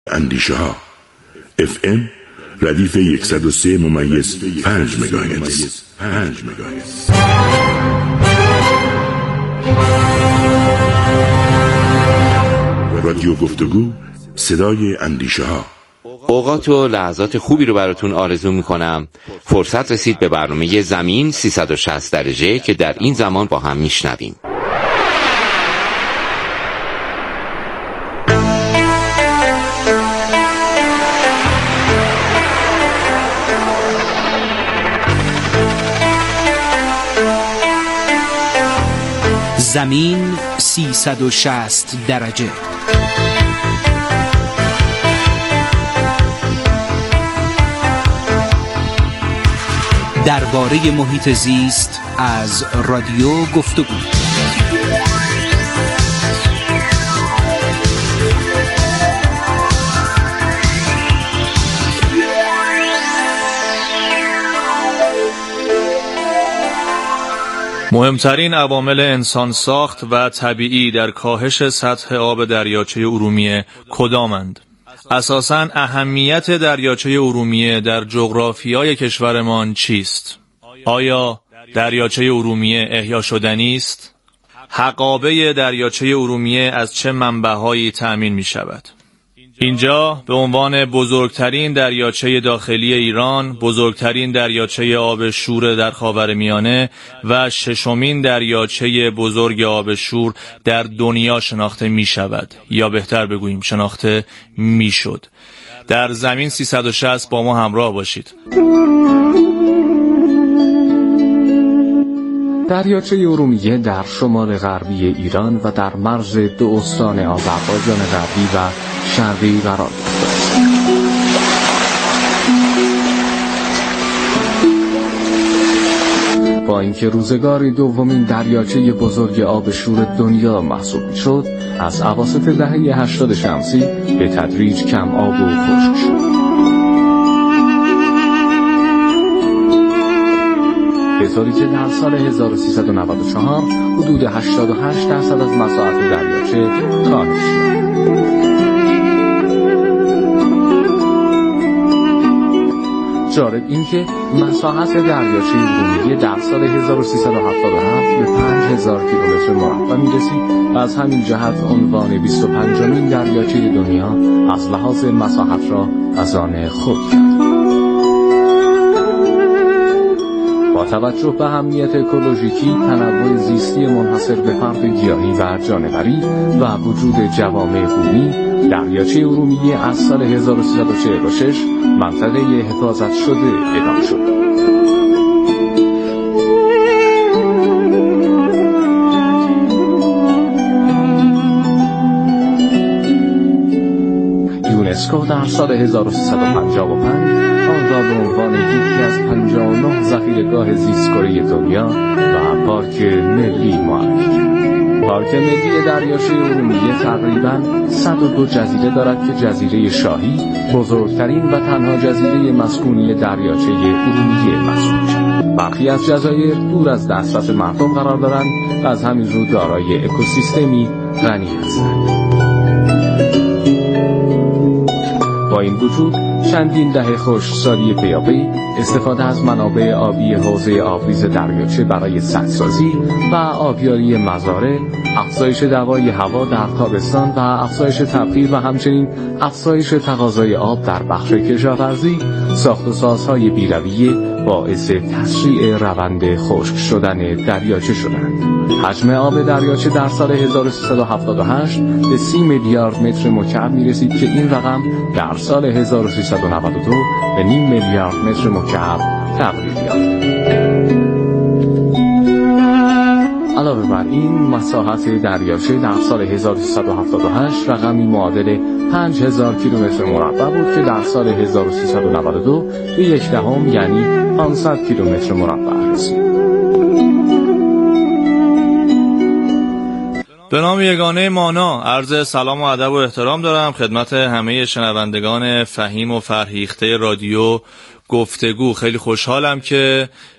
اندیشه ها FM ردیف 103.5 مگاهرتز. رادیو گفتگو، صدای اندیشه ها. اوقات و لحظات خوبی رو براتون آرزو میکنم. فرصت رسید به برنامه زمین 360 درجه که در این زمان با هم میشنویم. زمین 360 درجه. درباره محیط زیست از رادیو گفتگو. مهمترین عوامل انسان ساخت و طبیعی در کاهش سطح آب دریاچه ارومیه کدامند؟ اساساً اهمیت دریاچه ارومیه در جغرافیای کشورمان چیست؟ آیا دریاچه ارومیه احیا شدنی است؟ حقابه دریاچه ارومیه از چه منبع‌هایی تأمین می شود؟ اینجا به عنوان بزرگترین دریاچه داخلی ایران، بزرگترین دریاچه آب شور در خاورمیانه و ششمین دریاچه بزرگ آب شور در دنیا شناخته می شود، یا بهتر بگوییم شناخته می شد. در زمین 360 با ما همراه باشید. دریاچه ارومیه در شمال غربی ایران و در مرز دو استان آذربایجان غربی و شرقی قرار دارد. با اینکه روزگاری دومین دریاچه بزرگ آب شور دنیا محسوب می‌شد، از اواسط دهه 80 شمسی به تدریج کم آب و خشک شد. به طوری که در سال 1394 حدود 88% از مساحت دریاچه کاهش یافت. جالب این که مساحت دریاچه ارومیه در سال 1377 به 5000 کیلومتر مربع می‌رسید و از همین جهت عنوان 25مین دریاچه دنیا از لحاظ مساحت را از آن خود کرد. با توجه به اهمیت اکولوژیکی، تنوع زیستی منحصر به فرد گیاهی و جانوری و وجود جوامع بومی، دریاچه ارومیه از سال 1346 منطقه حفاظت شده اعلام شد. یونسکو در سال 1355 آن را به عنوان یکی از 59 ذخیره‌گاه زیستگاهی دنیا و پارک ملی معرفی کرد. پارک ملی دریاچه ارومیه تقریباً 102 جزیره دارد که جزیره شاهی بزرگترین و تنها جزیره مسکونی دریاچه ارومیه محسوب می‌شود. برخی از جزایر دور از دسترس مردم قرار دارند و از همین رو دارای اکوسیستمی غنی هستند. با این وجود چندین دهه خشکسالی پیاپی، استفاده از منابع آبی حوزه آبریز دریاچه برای سدسازی و آبیاری مزارع، افزایش دمای هوا در تابستان و افزایش تبخیر و همچنین افزایش تقاضای آب در بخش کشاورزی، ساخت و سازهای بی‌رویه باعث تسریع روند خشک شدن دریاچه شدند. حجم آب دریاچه در سال 1378 به 30 میلیارد متر مکعب می‌رسید که این رقم در سال 1392 به نیم میلیارد متر مکعب تقلیل یافت. علاوه بر این، مساحت دریاچه در سال 1378 رقمی معادل 5000 کیلومتر مربع بود که در سال 1392 به 1/10 یعنی 500 کیلومتر مربع رسید. به نام یگانه مانا عرض سلام و ادب و احترام دارم خدمت همه شنوندگان فهیم و فرهیخته رادیو گفتگو. خیلی خوشحالم که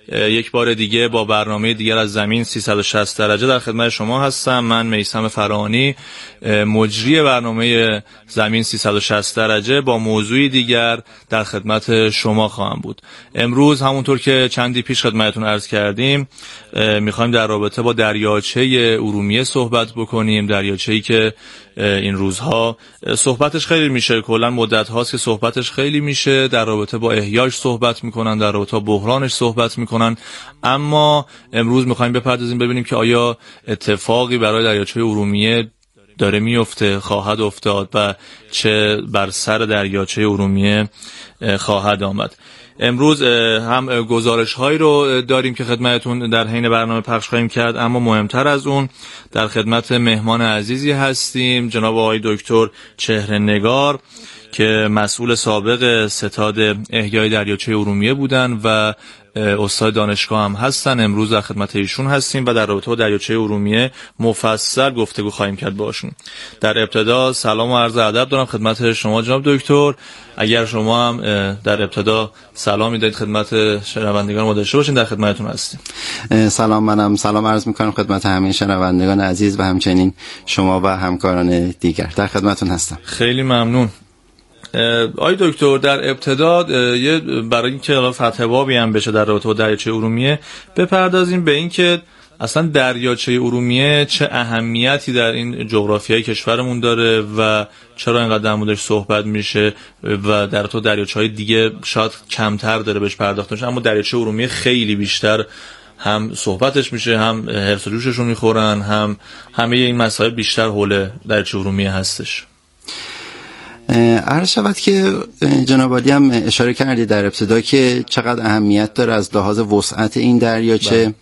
یک بار دیگه با برنامه دیگر از زمین 360 درجه در خدمت شما هستم. من میثم فرانی، مجری برنامه زمین 360 درجه، با موضوعی دیگر در خدمت شما خواهم بود. امروز همونطور که چندی پیش خدمتتون عرض کردیم میخوایم در رابطه با دریاچه ارومیه صحبت بکنیم. دریاچه‌ای که این روزها صحبتش خیلی میشه، کلا مدت هاست که صحبتش خیلی میشه، در رابطه با احیاش صحبت میکنن، در رابطه با بحرانش صحبت میکنن، اما امروز میخوایم بپردازیم ببینیم که آیا اتفاقی برای دریاچه ارومیه داره میفته، خواهد افتاد و چه بر سر دریاچه ارومیه خواهد آمد. امروز هم گزارش هایی رو داریم که خدمتتون در حین برنامه پخش خواهیم کرد، اما مهمتر از اون در خدمت مهمان عزیزی هستیم، جناب آقای دکتر چهره‌نگار که مسئول سابق ستاد احیای دریاچه ارومیه بودن و استاد دانشگاه هم هستن. امروز در خدمت ایشون هستیم و در رابطه با دریاچه ارومیه مفصل گفتگو خواهیم کرد باشون. در ابتدا سلام و عرض ادب دارم خدمت شما جناب دکتر. اگر شما هم در ابتدا سلام میدید خدمت شنوندگان ما داشته باشین، در خدمتتون هستیم. سلام، منم سلام عرض میکنم خدمت همه شنوندگان عزیز و همچنین شما و همکاران دیگر. در خدمتتون هستم. خیلی ممنون. آقای دکتر، در ابتدا برای اینکه فتح بابی هم بشه در رابطه با دریاچه ارومیه بپردازیم به اینکه اصلا دریاچه ارومیه چه اهمیتی در این جغرافیای کشورمون داره و چرا اینقدر در موردش صحبت میشه و در تو دریاچه‌های دیگه شاید کمتر داره بهش پرداخته میشه، اما دریاچه ارومیه خیلی بیشتر هم صحبتش میشه، هم هرس و جوششون میخورن، هم همه این مسائل بیشتر حول دریاچه ارومیه هستش. عرض شود که جناب عالی هم اشاره کردید در ابتدا که چقدر اهمیت داره از لحاظ وسعت این دریاچه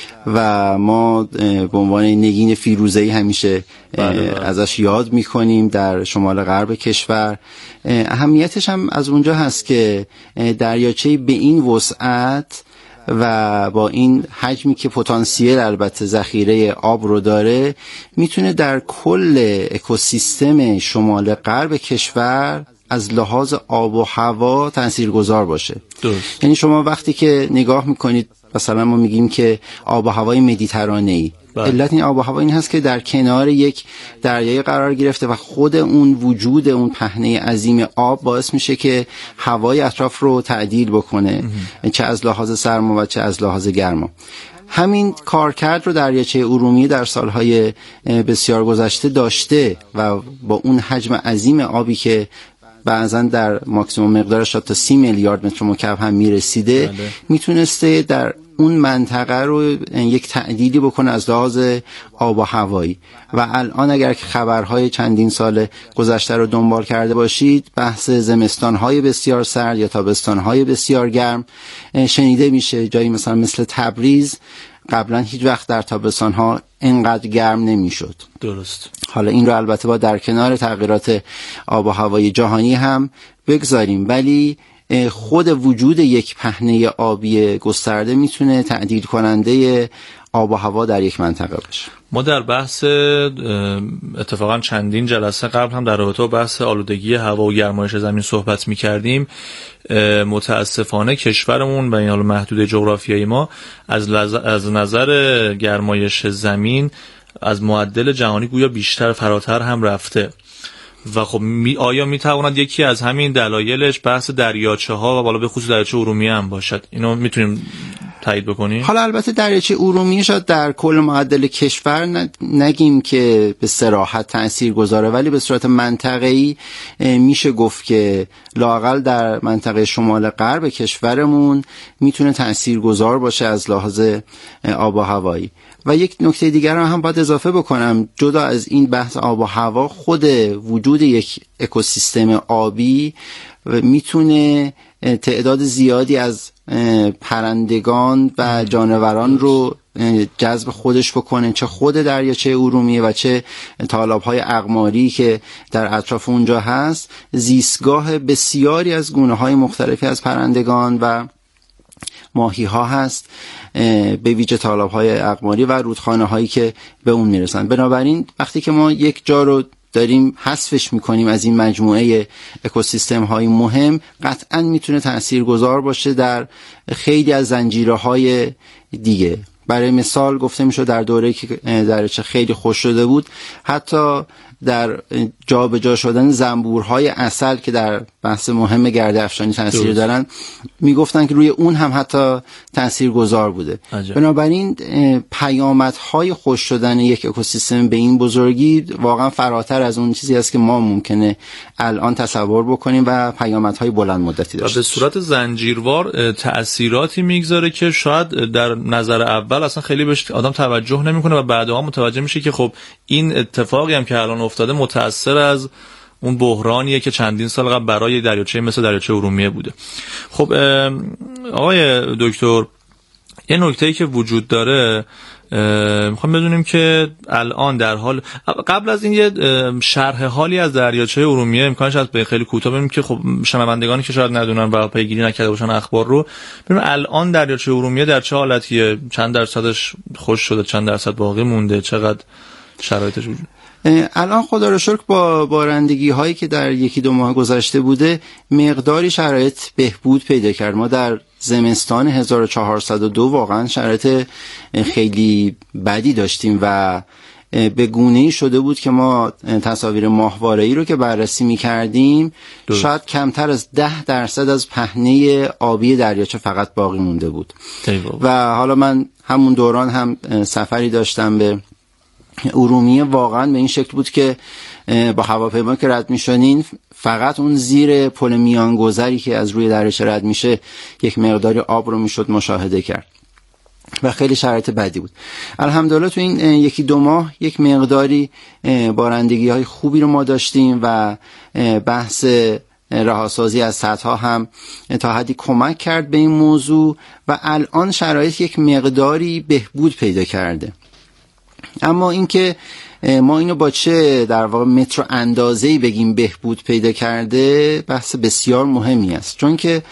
و ما به عنوان نگین فیروزه‌ای همیشه ازش یاد میکنیم در شمال غرب کشور. اهمیتش هم از اونجا هست که دریاچه به این وسعت و با این حجمی که پتانسیل البته ذخیره آب رو داره میتونه در کل اکوسیستم شمال غرب کشور از لحاظ آب و هوا تاثیرگذار باشه. درست. یعنی شما وقتی که نگاه میکنید مثلا ما میگیم که آب و هوای مدیترانه‌ای، علت این آب و هوا این هست که در کنار یک دریای قرار گرفته و خود اون وجود اون پهنه عظیم آب باعث میشه که هوای اطراف رو تعدیل بکنه، چه از لحاظ سرما و چه از لحاظ گرما. همین کارکرد رو دریاچه ارومیه در سالهای بسیار گذشته داشته و با اون حجم عظیم آبی که بعضا در ماکسیموم مقدارش تا 30 میلیارد متر مکعب هم میرسیده، میتونسته در اون منطقه رو یک تعدیلی بکنه از لحاظ آب و هوایی. و الان اگر که خبرهای چندین سال گذشته رو دنبال کرده باشید، بحث زمستانهای بسیار سرد یا تابستانهای بسیار گرم شنیده میشه. جایی مثلا مثل تبریز قبلا هیچ وقت در تابستانها اینقدر گرم نمیشد. درست. حالا این رو البته با در کنار تغییرات آب و هوای جهانی هم بگذاریم، ولی خود وجود یک پهنه آبی گسترده میتونه تعدیل کننده آب و هوا در یک منطقه باشه. ما در بحث اتفاقا چندین جلسه قبل هم در رابطه با بحث آلودگی هوا و گرمایش زمین صحبت می‌کردیم. متاسفانه کشورمون به این حال محدود جغرافیایی ما از نظر گرمایش زمین از معدل جهانی گویا بیشتر فراتر هم رفته و خب آیا میتواند یکی از همین دلایلش بحث دریاچه ها و بالا به خصوص دریاچه ارومیه هم باشد؟ اینو میتونیم تایید بکنیم؟ حالا البته دریاچه ارومیه شاید در کل معدل کشور نگیم که به صراحت تأثیر گذاره، ولی به صورت منطقه‌ای میشه گفت که لااقل در منطقه شمال غرب کشورمون میتونه تأثیر گذار باشه از لحاظ آب و هوایی. و یک نکته دیگر هم باید اضافه بکنم، جدا از این بحث آب و هوا، خود وجود یک اکوسیستم آبی میتونه تعداد زیادی از پرندگان و جانوران رو جذب خودش بکنه، چه خود دریاچه ارومیه و چه تالاب‌های اقماری که در اطراف اونجا هست. زیستگاه بسیاری از گونه‌های مختلفی از پرندگان و ماهی‌ها هست، به ویژه تالاب‌های اقماری و رودخانه‌هایی که به اون میرسن. بنابراین وقتی که ما یک جا رو داریم حذفش میکنیم از این مجموعه اکوسیستم های مهم، قطعا میتونه تاثیرگذار باشه در خیلی از زنجیره‌های دیگه. برای مثال گفته میشه در دوره که دریاچه خیلی خوش شده بود، حتی در جابجا شدن زنبورهای عسل که در بحث مهم گرده افشانی تاثیر دارن، میگفتن که روی اون هم حتی تاثیرگذار بوده. بنابراین پیامدهای خوش شدن یک اکوسیستم به این بزرگی واقعا فراتر از اون چیزی است که ما ممکنه الان تصور بکنیم و پیامدهای بلند مدتی داشته. به صورت زنجیروار تأثیراتی میگذاره که شاید در نظر اول اصلا خیلی بهش آدم توجه نمیکنه و بعدها متوجه میشه که خب این اتفاقی هم که الان افتاده متأثر از اون بحرانیه که چندین سال قبل برای دریاچه مثل دریاچه ارومیه بوده. خب آقای دکتر، یه نکته‌ای که وجود داره، میخوام بدونیم که الان در حال، قبل از این یه شرح حالی از دریاچه ارومیه امکانش هست به خیلی کوتاه ببینیم که خب شنوندگانی که شاید ندونن و پیگیری نکرده باشن اخبار رو، ببینیم الان دریاچه ارومیه در چه حالتیه، چند درصدش خوش شده، چند درصد باقی مونده، چقدر شرایطش وجود؟ الان خدا رو شکر با بارندگی هایی که در یکی دو ماه گذشته بوده مقداری شرایط بهبود پیدا کرد. ما در زمستان 1402 واقعا شرایط خیلی بدی داشتیم و به گونه‌ای شده بود که ما تصاویر ماهواره‌ای رو که بررسی می‌کردیم شاید کمتر از 10% از پهنه آبی دریاچه فقط باقی مونده بود. و حالا من همون دوران هم سفری داشتم به ارومیه، واقعا به این شکل بود که با هواپیما که رد میشدین فقط اون زیر پل میانگذری که از روی دریاچه رد میشه یک مقداری آب رو میشد مشاهده کرد و خیلی شرایط بدی بود. الحمدلله تو این یکی دو ماه یک مقداری بارندگی های خوبی رو ما داشتیم و بحث رهاسازی از سدها هم تا حدی کمک کرد به این موضوع و الان شرایط یک مقداری بهبود پیدا کرده. اما اینکه ما اینو با چه در واقع متر اندازه‌ای بگیم بهبود پیدا کرده بحث بسیار مهمی است، چون که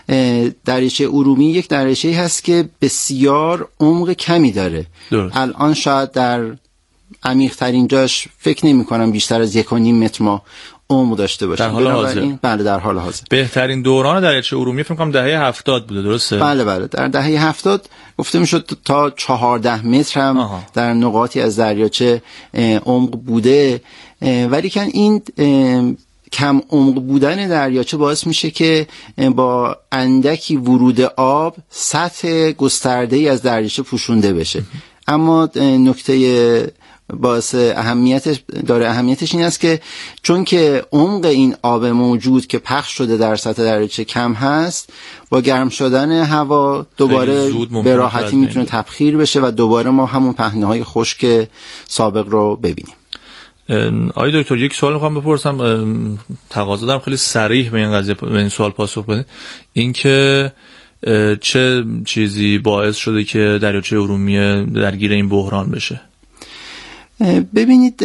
دریاچه ارومیه یک دریاچه‌ای هست که بسیار عمق کمی داره. الان شاید در عمیق‌ترین جاش فکر نمی‌کنم بیشتر از 1.5 متر ما عمق داشته باشه. در حال حاضر؟ بله در حال حاضر. بهترین دوران دریاچه ارومیه فکر کنم دهه 70 بوده، درسته؟ بله در دهه 70 گفته میشد تا 14 متر هم در نقاطی از دریاچه عمق بوده، ولی که این کم عمق بودن دریاچه باعث میشه که با اندکی ورود آب سطح گسترده‌ای از دریاچه پوشونده بشه. اما نکته باعث اهمیتش این است که چون که عمق این آب موجود که پخش شده در سطح دریاچه کم هست، با گرم شدن هوا دوباره به راحتی میتونه تبخیر بشه و دوباره ما همون پهنه‌های خشک سابق رو ببینیم. آقای دکتر، یک سوال میخوام بپرسم، تقاضا دارم خیلی صریح به این قضیه به این سوال پاسخ بدید. این که چه چیزی باعث شده که دریاچه ارومیه درگیر این بحران بشه؟ ببینید،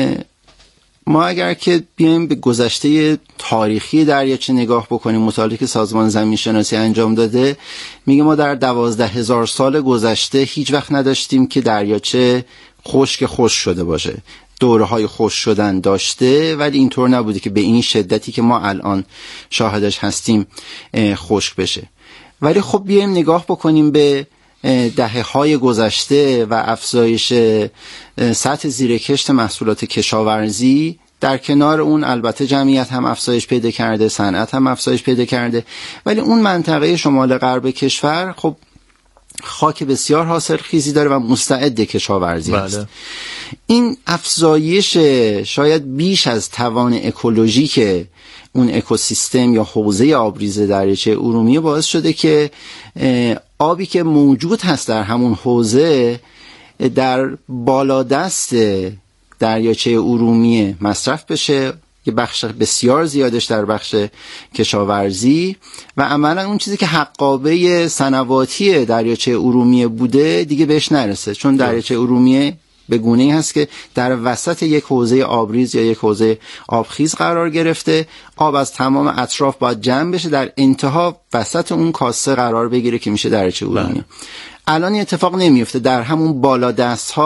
ما اگر که بیایم به گذشته تاریخی دریاچه نگاه بکنیم، مطالعاتی که سازمان زمین شناسی انجام داده میگه ما در 12,000 سال گذشته هیچ وقت نداشتیم که دریاچه خشک شده باشه. دوره‌های خشک شدن داشته ولی اینطور نبوده که به این شدتی که ما الان شاهدش هستیم خشک بشه. ولی خب بیایم نگاه بکنیم به دهه‌های گذشته و افزایش سطح زیرکشت محصولات کشاورزی. در کنار اون البته جمعیت هم افزایش پیدا کرده، صنعت هم افزایش پیدا کرده، ولی اون منطقه شمال غرب کشور خب خاک بسیار حاصلخیزی داره و مستعد کشاورزی است. این افزایش شاید بیش از توان اکولوژیک اون اکوسیستم یا حوزه آبریز دریاچه ارومیه باعث شده که آبی که موجود هست در همون حوزه در بالادست دریاچه ارومیه مصرف بشه، که بخش بسیار زیادش در بخش کشاورزی و عملا اون چیزی که حقابه صنواتی دریاچه ارومیه بوده دیگه بهش نرسه، چون دریاچه ارومیه به گونه‌ای هست که در وسط یک حوزه آبریز یا یک حوزه آبخیز قرار گرفته. آب از تمام اطراف باید جمع بشه، در انتها وسط اون کاسه قرار بگیره که میشه دریاچه ارومیه. الان این اتفاق نمیفته، در همون بالادست ها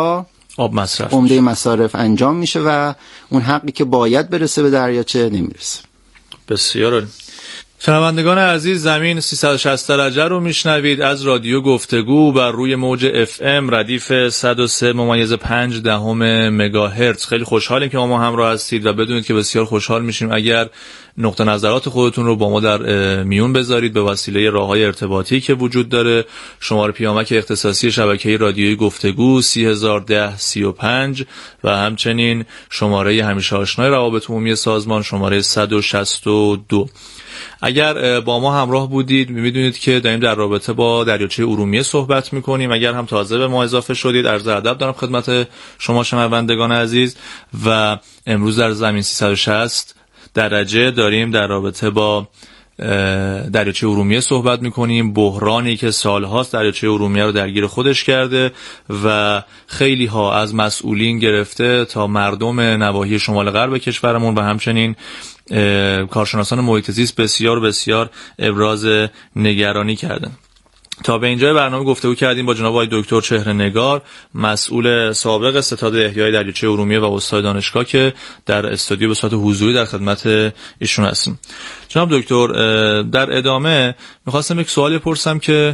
آب مصرف عمده مصارف انجام میشه و اون حقی که باید برسه به دریاچه نمیرسه. بسیار عالی. شنوندگان عزیز، زمین 360 درجه رو میشنوید از رادیو گفتگو بر روی موج FM ردیف 103.5 مگاهرتز. خیلی خوشحالیم که ما همراه هستید و بدونید که بسیار خوشحال میشیم اگر نقطه نظرات خودتون رو با ما در میون بذارید به وسیله راههای ارتباطی که وجود داره. شماره پیامک اختصاصی شبکه رادیویی گفتگو 301035 و همچنین شماره همیشه آشنای روابط عمومی سازمان شماره 162. اگر با ما همراه بودید می‌دونید که داریم در رابطه با دریاچه ارومیه صحبت می‌کنیم. اگر هم تازه به ما اضافه شدید، عرض ادب دارم خدمت شما شنوندگان عزیز و امروز در زمین 360 درجه داریم در رابطه با دریاچه ارومیه صحبت میکنیم. بحرانی که سالهاست دریاچه ارومیه رو درگیر خودش کرده و خیلی ها از مسئولین گرفته تا مردم نواحی شمال غرب کشورمون و همچنین کارشناسان محیط زیست بسیار ابراز نگرانی کردن. تا به اینجای برنامه گفتگو کردیم با جناب آقای دکتر چهره‌نگار، مسئول سابق ستاد احیای دریاچه ارومیه و استاد دانشگاه که در استودیو به صورت حضوری در خدمت ایشون هستیم. جناب دکتر، در ادامه میخواستم یک سوالی پرسم که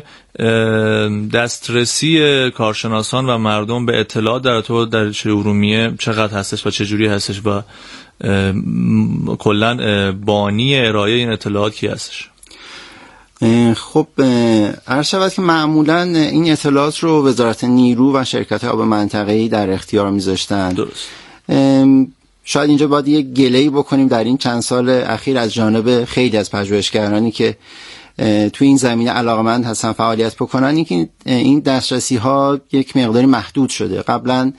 دسترسی کارشناسان و مردم به اطلاعات در ارتباط با دریاچه ارومیه چقدر هستش و چه جوری هستش و کلا بانی ارائه این اطلاعات کی هستش؟ خب عرض شود که معمولا این اطلاعات رو وزارت نیرو و شرکت آب منطقه‌ای در اختیار میذاشتن. درست. شاید اینجا باید یک گله‌ای بکنیم در این چند سال اخیر از جانب خیلی از پژوهشگرانی که تو این زمینه علاقمند هستن فعالیت بکنن، که این دسترسی ها یک مقداری محدود شده. قبلا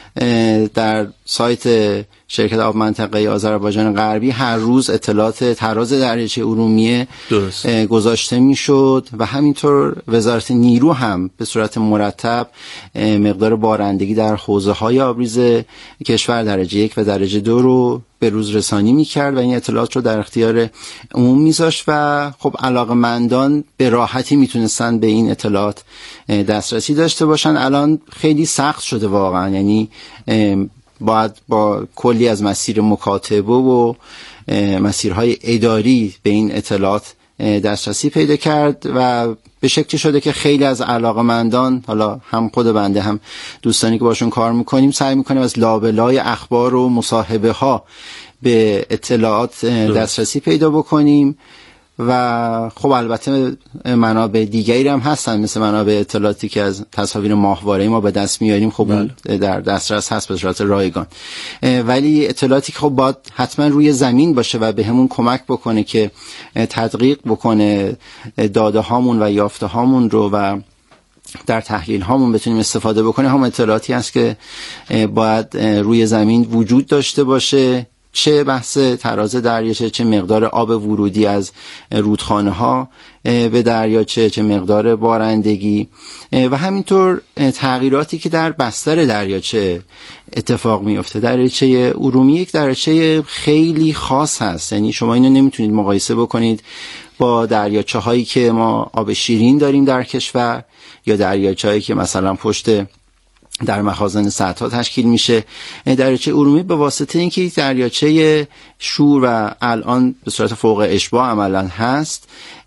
در سایت شرکت آب منطقه‌ای آذربایجان غربی هر روز اطلاعات تراز دریاچه ارومیه گذاشته میشد و همینطور وزارت نیرو هم به صورت مرتب مقدار بارندگی در حوضه‌های آبریز کشور درجه 1 و درجه 2 رو به روز رسانی میکرد و این اطلاعات رو در اختیار عموم میذاشت و خب علاقه‌مندان به راحتی میتونستن به این اطلاعات دسترسی داشته باشن. الان خیلی سخت شده واقعا، یعنی باید با کلی از مسیر مکاتبه و مسیرهای اداری به این اطلاعات دسترسی پیدا کرد و به شکلی شده که خیلی از علاقه‌مندان، حالا هم خود بنده هم دوستانی که باشون کار میکنیم، سعی میکنیم از لابلای اخبار و مصاحبه ها به اطلاعات دسترسی پیدا بکنیم و خب البته منابع دیگری هم هستن مثل منابع اطلاعاتی که از تصاویر ماهواره ما به دست میاریم، خب در دسترس هست به صورت رایگان، ولی اطلاعاتی که خب باید حتما روی زمین باشه و به همون کمک بکنه که تدقیق بکنه داده هامون و یافته هامون رو و در تحلیل هامون بتونیم استفاده بکنه، هم اطلاعاتی هست که باید روی زمین وجود داشته باشه، چه بحث تراز دریاچه، چه مقدار آب ورودی از رودخانه ها به دریاچه، چه مقدار بارندگی و همینطور تغییراتی که در بستر دریاچه اتفاق میفته. دریاچه ارومیه یک دریاچه خیلی خاص هست، یعنی شما اینو نمیتونید مقایسه بکنید با دریاچه هایی که ما آب شیرین داریم در کشور یا دریاچه هایی که مثلا پشت در مخازن سدها تشکیل میشه. دریاچه ارومیه به واسطه اینکه یک دریاچه شور و الان به صورت فوق اشباع عملا هست،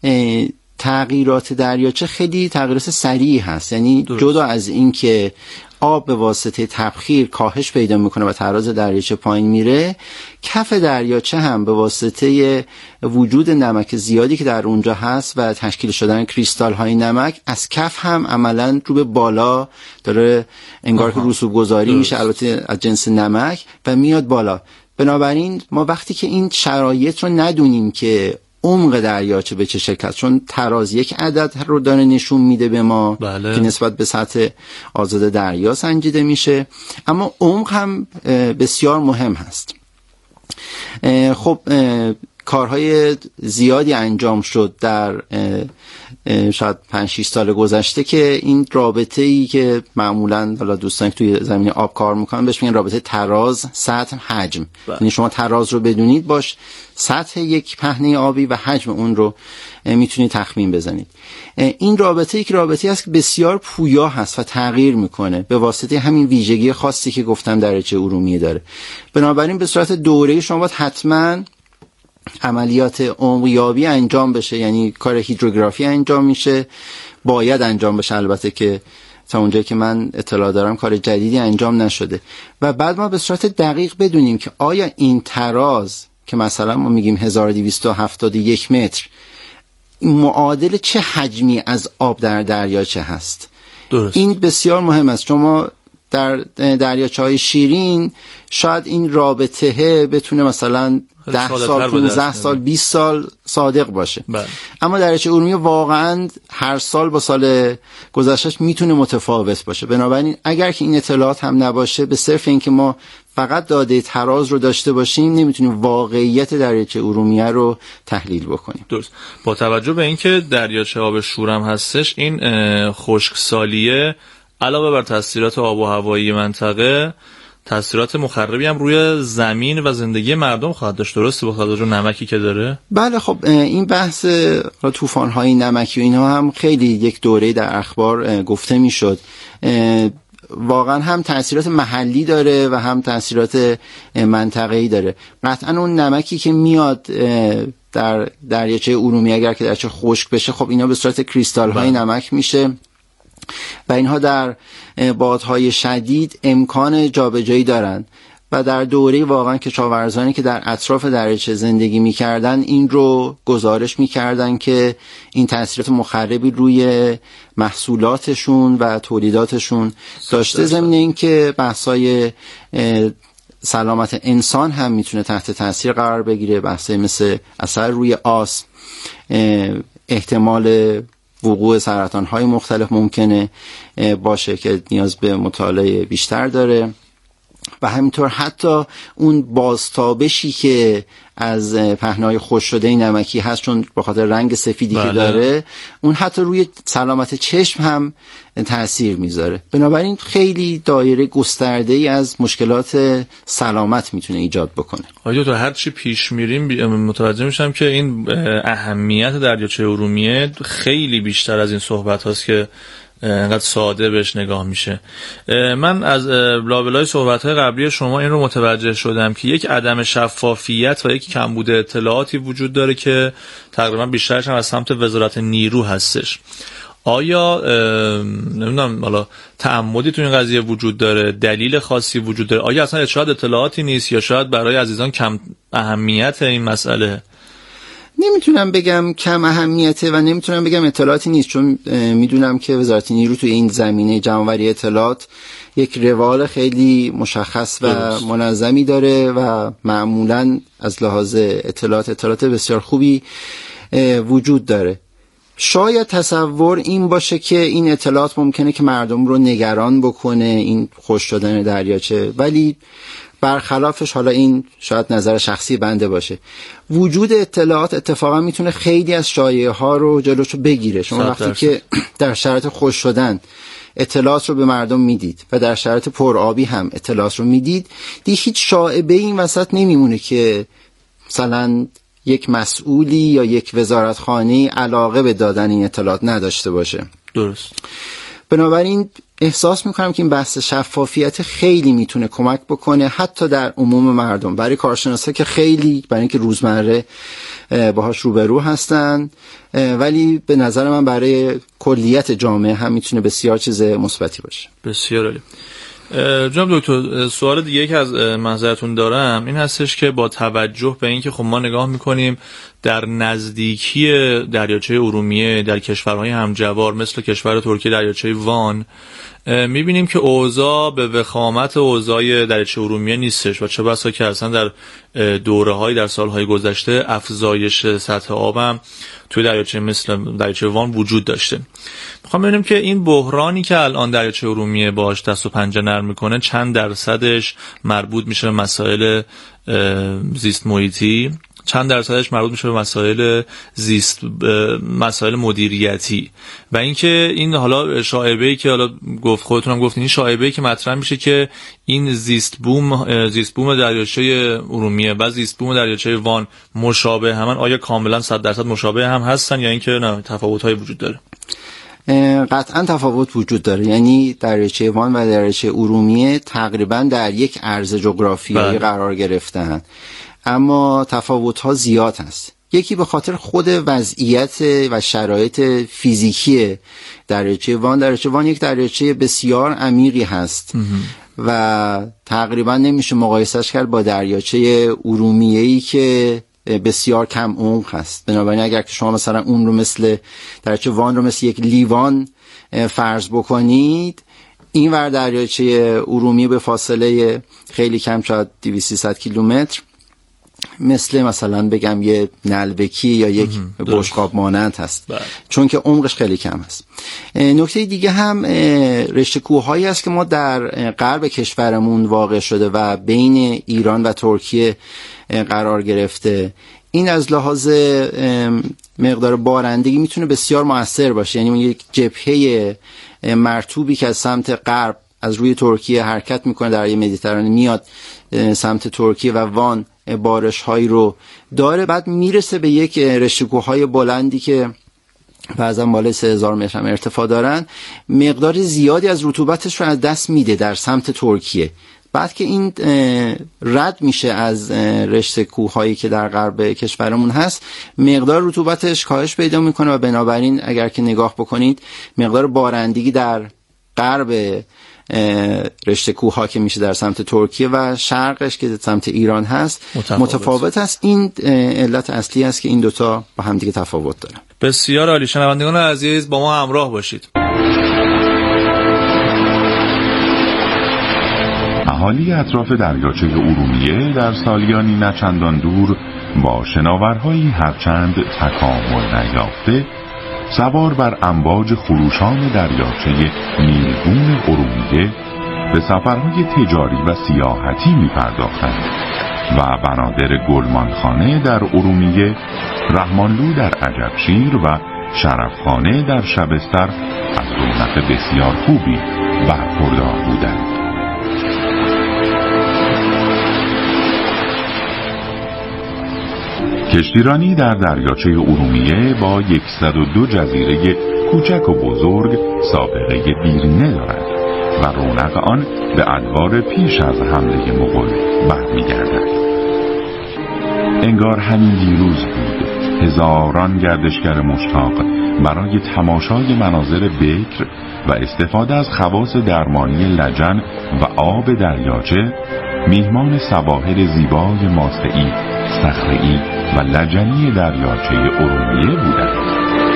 تغییرات دریاچه خیلی تغییرات سریع هست، یعنی جدا از این که آب به واسطه تبخیر کاهش پیدا میکنه و تراز دریاچه پایین میره، کف دریاچه هم به واسطه وجود نمک زیادی که در اونجا هست و تشکیل شدن کریستال های نمک از کف هم عملا رو به بالا داره انگار که رسوب گذاری میشه، البته از جنس نمک و میاد بالا. بنابراین ما وقتی که این شرایط رو ندونیم که عمق دریاچه به چه شکل است، چون تراز یک عدد رو داره نشون میده به ما که نسبت به سطح آزاد دریا سنجیده میشه، اما عمق هم بسیار مهم هست. خب کارهای زیادی انجام شد در شاید 5-6 سال گذشته که این رابطه‌ای که معمولاً حالا دوستان که توی زمینه آب کار میکنن بهش میگن رابطه تراز سطح حجم. یعنی شما تراز رو بدونید باش سطح یک پهنه آبی و حجم اون رو میتونید تخمین بزنید. این رابطه‌ای که رابطه‌ای است که بسیار پویا هست و تغییر میکنه به واسطه همین ویژگی خاصی که گفتم دریاچه ارومیه داره. بنابراین به صورت دوره‌ای شما باید حتماً عملیات عمق‌یابی انجام بشه، یعنی کار هیدروگرافی انجام میشه، باید انجام بشه البته که تا اونجایی که من اطلاع دارم کار جدیدی انجام نشده و بعد ما به صورت دقیق بدونیم که آیا این تراز که مثلا ما میگیم 1271 متر معادل چه حجمی از آب در دریاچه هست. درست. این بسیار مهم است. شما در دریاچه‌های شیرین شاید این رابطه بتونه مثلا 10 سال 15 سال 20 سال صادق باشه. اما دریاچه ارومیه واقعا هر سال با سال گذشتهش میتونه متفاوت باشه. بنابراین اگر که این اطلاعات هم نباشه به صرف اینکه ما فقط داده تراز رو داشته باشیم نمیتونیم واقعیت دریاچه ارومیه رو تحلیل بکنیم. درست. با توجه به اینکه دریاچه آب شورم هستش، این خشکسالیه علاوه بر تاثیرات آب و هوایی منطقه تاثیرات مخربی هم روی زمین و زندگی مردم خواهد داشت. درسته؟ با توجه نمکی که داره؟ بله. خب این بحث طوفان‌های نمکی و اینها هم خیلی یک دوره در اخبار گفته میشد. واقعا هم تاثیرات محلی داره و هم تاثیرات منطقه‌ای داره. قطعا اون نمکی که میاد در دریاچه ارومیه اگر که دریاچه خشک بشه خب اینا به صورت کریستال‌های نمک میشه و اینها در بادهای شدید امکان جابجایی دارند و در دوره واقعا کشاورزانی که در اطراف دریاچه زندگی می‌کردن این رو گزارش می‌کردن که این تاثیرات مخربی روی محصولاتشون و تولیداتشون داشته. زمینه این که بحث‌های سلامت انسان هم میتونه تحت تاثیر قرار بگیره، بحث‌های مثل اثر روی آسم، احتمال وقوع سرطان‌های مختلف ممکنه باشه که نیاز به مطالعه بیشتر داره و همینطور حتی اون بازتابشی که از پهنه‌های خشک شده نمکی هست چون به خاطر رنگ سفیدی که داره اون حتی روی سلامت چشم هم تأثیر میذاره. بنابراین خیلی دایره گسترده‌ای از مشکلات سلامت میتونه ایجاد بکنه. آیا تا هر چی پیش میریم متوجه میشم که این اهمیت دریاچه ارومیه خیلی بیشتر از این صحبت هاست که انقدر ساده بهش نگاه میشه. من از لابلای صحبت‌های قبلی شما این رو متوجه شدم که یک عدم شفافیت و یک کمبود اطلاعاتی وجود داره که تقریبا بیشترش هم از سمت وزارت نیرو هستش. آیا نمیدونم حالا تعمدی تو این قضیه وجود داره، دلیل خاصی وجود داره، آیا اصلا شاید اطلاعاتی نیست یا شاید برای عزیزان کم اهمیت این مسئله؟ نمیتونم بگم کم اهمیته و نمیتونم بگم اطلاعاتی نیست چون میدونم که وزارت نیرو توی این زمینه جمع‌آوری اطلاعات یک روال خیلی مشخص و منظمی داره و معمولاً از لحاظ اطلاعات بسیار خوبی وجود داره. شاید تصور این باشه که این اطلاعات ممکنه که مردم رو نگران بکنه این خشک شدن دریاچه، ولی برخلافش حالا این شاید نظر شخصی بنده باشه وجود اطلاعات اتفاقا میتونه خیلی از شایعه ها رو جلوشو بگیره. شما وقتی که در شرایط خشک شدن اطلاعات رو به مردم میدید و در شرایط پرآبی هم اطلاعات رو میدید دیگه هیچ شایعه این وسط نمیمونه که مثلا یک مسئولی یا یک وزارتخانه‌ای علاقه به دادن این اطلاعات نداشته باشه. درست. بنابراین احساس میکنم که این بحث شفافیت خیلی میتونه کمک بکنه حتی در عموم مردم، برای کارشناسا که خیلی برای اینکه روزمره باهاش روبرو هستن، ولی به نظر من برای کلیت جامعه هم میتونه بسیار چیز مثبتی باشه. بسیار عالی. جناب دکتر، سوال دیگه که از منظرتون دارم این هستش که با توجه به اینکه خب ما نگاه میکنیم در نزدیکی دریاچه ارومیه در کشورهای همجوار مثل کشور ترکیه دریاچه وان میبینیم که اوضاع به وخامت اوضاع دریاچه ارومیه نیستش و چه بسا که اصلا در دوره‌های در سالهای گذشته افزایش سطح آب هم توی دریاچه مثل دریاچه وان وجود داشته. میخوام ببینیم که این بحرانی که الان دریاچه ارومیه باهاش دست و پنجه نرم میکنه چند درصدش مربوط میشه به مسائل زیست محیطی چند درصدش مربوط میشه به مسائل زیست، مسائل مدیریتی. و اینکه این حالا شایعه‌ای که حالا خودتونم گفتین، این شایعه‌ای که مطرح میشه که این زیست بوم دریاچه ارومیه و زیست بوم دریاچه وان مشابه همن، آیا کاملا 100% مشابه هم هستن یا اینکه نه تفاوت‌هایی وجود داره؟ قطعا تفاوت وجود داره. یعنی دریاچه وان و دریاچه ارومیه تقریبا در یک عرض جغرافیایی قرار گرفتن، اما تفاوت‌ها زیاد هست. یکی به خاطر خود وضعیت و شرایط فیزیکی دریاچه وان یک دریاچه بسیار عمیقی هست و تقریبا نمیشه مقایسهش کرد با دریاچه ارومیه‌ای که بسیار کم عمق هست. بنابراین اگر که شما مثلا اون رو مثل دریاچه وان رو مثل یک لیوان فرض بکنید، این ور دریاچه ارومیه به فاصله خیلی کم، شاید 200-300 کیلومتر، مثلا بگم یه نلبکی یا یک بشقاب مانند هست، چون که عمقش خیلی کم هست. نکته دیگه هم رشته کوه‌هایی است که ما در غرب کشورمون واقع شده و بین ایران و ترکیه قرار گرفته. این از لحاظ مقدار بارندگی میتونه بسیار مؤثر باشه. یعنی یک جبهه مرطوبی که از سمت غرب از روی ترکیه حرکت میکنه، دریای مدیترانه میاد سمت ترکیه و وان بارش هایی رو داره، بعد میرسه به یک رشته کوه‌های بلندی که بعضا بالای 3000 متر هم ارتفاع دارن، مقدار زیادی از رطوبتش رو از دست میده در سمت ترکیه. بعد که این رد میشه از رشته کوه‌هایی که در غرب کشورمون هست، مقدار رطوبتش کاهش پیدا میکنه و بنابراین اگر که نگاه بکنید مقدار بارندگی در غرب رشته کوه‌ها که میشه در سمت ترکیه و شرقش که سمت ایران هست متفاوت است. این علت اصلی است که این دوتا با هم دیگه تفاوت دارن. بسیار عالی. شنوندگان عزیز با ما همراه باشید. اهالی اطراف دریاچه ارومیه در سالیانی نچندان دور با شناورهایی هرچند تکامل نیافته سوار بر امواج خروشان دریاچه نیلگون ارومیه به سفرهای تجاری و سیاحتی می پرداختند و بنادر گلمانخانه در ارومیه، رحمانلو در عجبشیر و شرفخانه در شبستر از رونق بسیار خوبی برخوردار بودند. کشتیرانی در دریاچه ارومیه با 102 جزیره کوچک و بزرگ سابقه دیرینه دارد و رونق آن به ادوار پیش از حمله مغول برمیگردد. انگار همین دیروز بود هزاران گردشگر مشتاق برای تماشای مناظر بکر و استفاده از خواص درمانی لجن و آب دریاچه میهمان سواحل زیبای ماسه‌ای، صخره‌ای و لجنی دریاچه ارومیه بودند.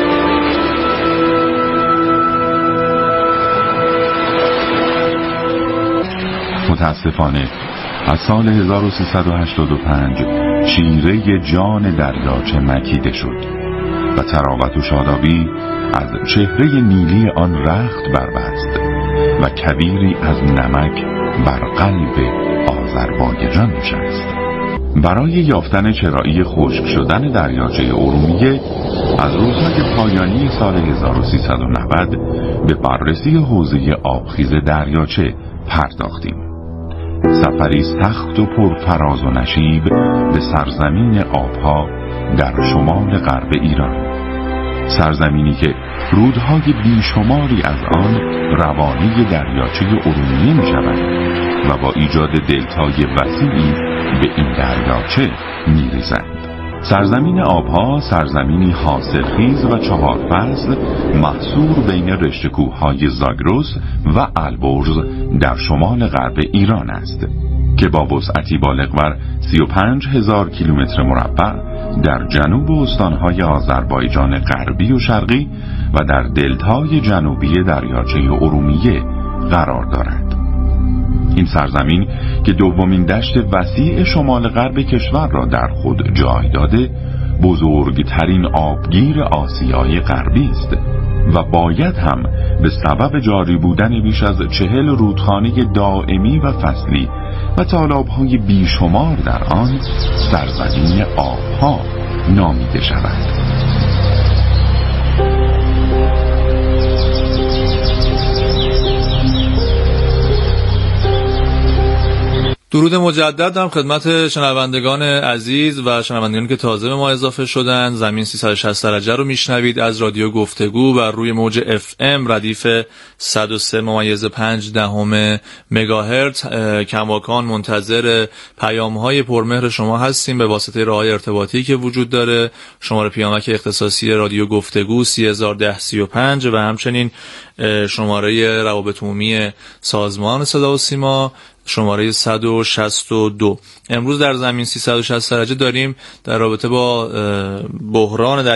متاسفانه از سال 1385 شیره جان دریاچه مکیده شد و تراوت و شادابی از چهره نیلی آن رخت بربست و کویری از نمک بر قلب آذربایجان نشست. برای یافتن چرایی خشک شدن دریاچه ارومیه از روزهای پایانی سال 1390 به بررسی حوزه آبخیز دریاچه پرداختیم. سفری سخت و پرفراز و نشیب به سرزمین آبها در شمال غرب ایران، سرزمینی که رودهای بیشماری از آن روانی دریاچه ارومیه می شود و با ایجاد دلتای وسیعی به این دریاچه می ریزند. سرزمین آبها سرزمینی حاصلخیز و 4 فصل محصور بین رشته کوه‌های زاگرس و البرز در شمال غرب ایران است که با وسعتی بالغ بر 35,000 کیلومتر مربع در جنوب استانهای آذربایجان غربی و شرقی و در دلتای جنوبی دریاچه ارومیه قرار دارد. این سرزمین که دومین دشت وسیع شمال غرب کشور را در خود جای داده، بزرگترین آبگیر آسیای غربی است و باید هم به سبب جاری بودن بیش از 40 رودخانه دائمی و فصلی و تالاب‌های بیشمار در آن سرزمین آبها نامیده شود. درود مجدد هم خدمت شنوندگان عزیز و شنوندگانی که تازه به ما اضافه شدن. زمین 360 درجه رو میشنوید از رادیو گفتگو بر روی موج FM ردیف 103.5 مگاهرتز. کماکان منتظر پیام‌های پرمهر شما هستیم به واسطه راه‌های ارتباطی که وجود داره. شماره پیامک اختصاصی رادیو گفتگو 301035 و همچنین شماره روابط عمومی سازمان صدا و سیما شماره 162. امروز در زمین 360 درجه داریم در رابطه با بحران